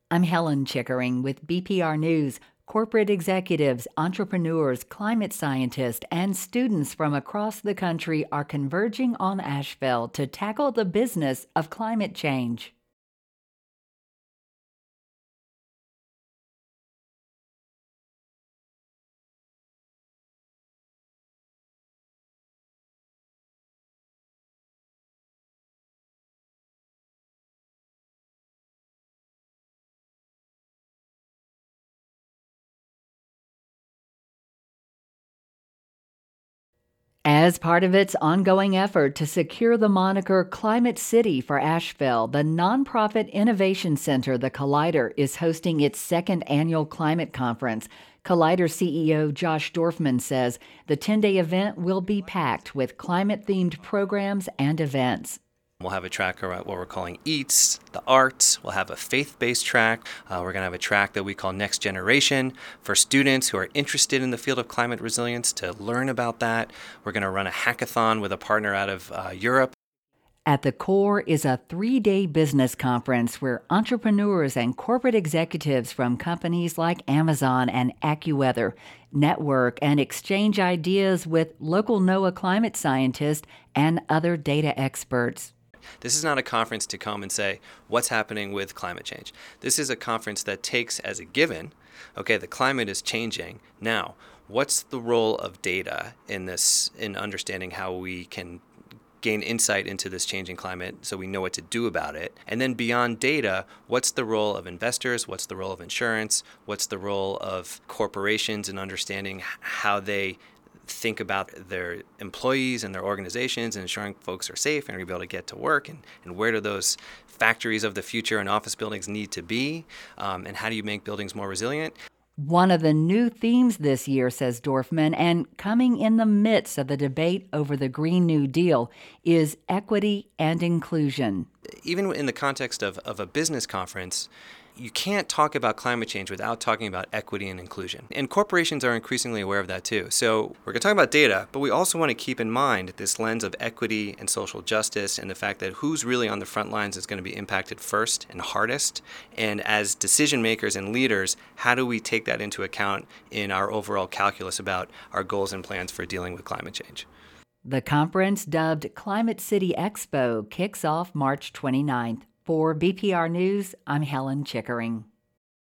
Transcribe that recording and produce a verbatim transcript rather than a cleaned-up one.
I'm Helen Chickering with B P R News. Corporate executives, entrepreneurs, climate scientists, and students from across the country are converging on Asheville to tackle the business of climate change. As part of its ongoing effort to secure the moniker Climate City for Asheville, the nonprofit innovation center, the Collider, is hosting its second annual climate conference. Collider C E O Josh Dorfman says the ten-day event will be packed with climate-themed programs and events. We'll have a track around what we're calling EATS, the arts. We'll have a faith-based track. Uh, we're going to have a track that we call Next Generation for students who are interested in the field of climate resilience to learn about that. We're going to run a hackathon with a partner out of uh, Europe. At the core is a three-day business conference where entrepreneurs and corporate executives from companies like Amazon and AccuWeather network and exchange ideas with local NOAA climate scientists and other data experts. This is not a conference to come and say, what's happening with climate change? This is a conference that takes as a given, okay, the climate is changing. Now, what's the role of data in this, in understanding how we can gain insight into this changing climate so we know what to do about it? And then beyond data, what's the role of investors? What's the role of insurance? What's the role of corporations in understanding how they think about their employees and their organizations and ensuring folks are safe and are able to get to work, and, and where do those factories of the future and office buildings need to be, um, and how do you make buildings more resilient? One of the new themes this year, says Dorfman, and coming in the midst of the debate over the Green New Deal, is equity and inclusion. Even in the context of, of a business conference, you can't talk about climate change without talking about equity and inclusion. And corporations are increasingly aware of that too. So we're going to talk about data, but we also want to keep in mind this lens of equity and social justice and the fact that who's really on the front lines is going to be impacted first and hardest. And as decision makers and leaders, how do we take that into account in our overall calculus about our goals and plans for dealing with climate change? The conference, dubbed Climate City Expo, kicks off March twenty-ninth. For B P R News, I'm Helen Chickering.